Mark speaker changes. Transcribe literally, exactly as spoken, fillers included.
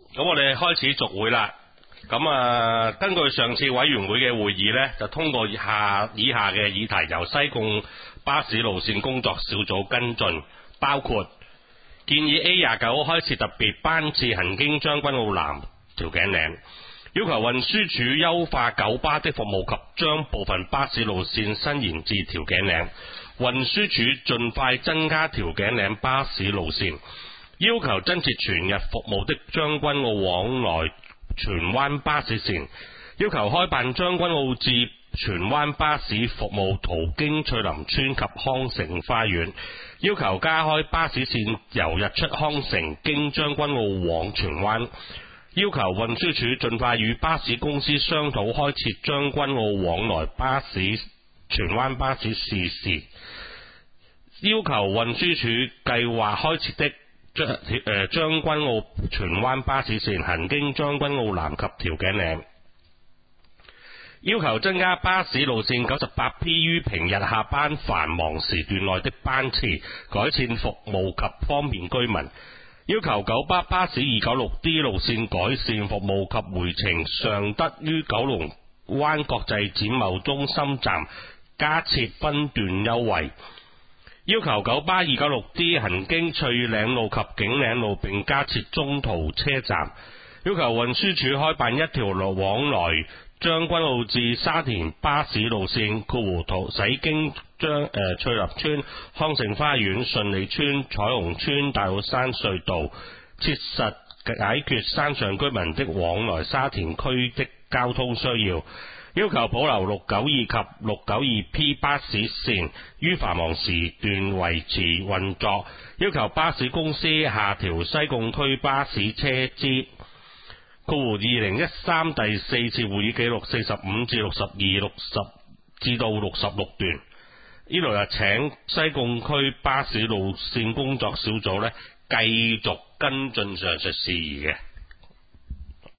Speaker 1: 咁我哋開始續會啦。咁啊，根據上次委員會嘅會議呢，就通過以下以下嘅議題，由西貢巴士路線工作小組跟進，包括建議 A 廿九開設特別班次行經將軍澳南調景嶺，要求運輸署優化九巴的服務及將部分巴士路線伸延至調景嶺，運輸署盡快增加調景嶺巴士路線，要求增設全日服務的將軍澳往來荃灣巴士線，要求開辦將軍澳至荃灣巴士服務途經翠林村及康城花園，要求加開巴士線由日出康城經將軍澳往荃灣，要求運輸署盡快與巴士公司商討開設將軍澳往來巴士荃灣巴士試試，要求運輸署計劃開設的將誒將軍澳荃灣巴士線行經將軍澳南及調景嶺，要求增加巴士路線九十八 P 於平日下班繁忙時段內的班次，改善服務及方便居民，要求九巴巴士二九六 D 路線改善服務及回程尚德於九龍灣國際展貿中心站加設分段優惠，要求九巴二九六 D 行經翠嶺路及景嶺路並加設中途車站，要求運輸署開辦一條路往來將軍澳至沙田巴士路線，括弧圖駛經將誒翠林村、康城花園、順利村、彩虹村、大澳山隧道，切實解決山上居民的往來沙田區的交通需要。要求保留六九二及六九二 P 巴士線於繁忙時段維持運作，要求巴士公司下調西貢區巴士車資。括弧二零一三第四次會議記錄四十五至六十二、六十至到六十六段，呢度就請西貢區巴士路線工作小組呢繼續跟進上述事宜嘅。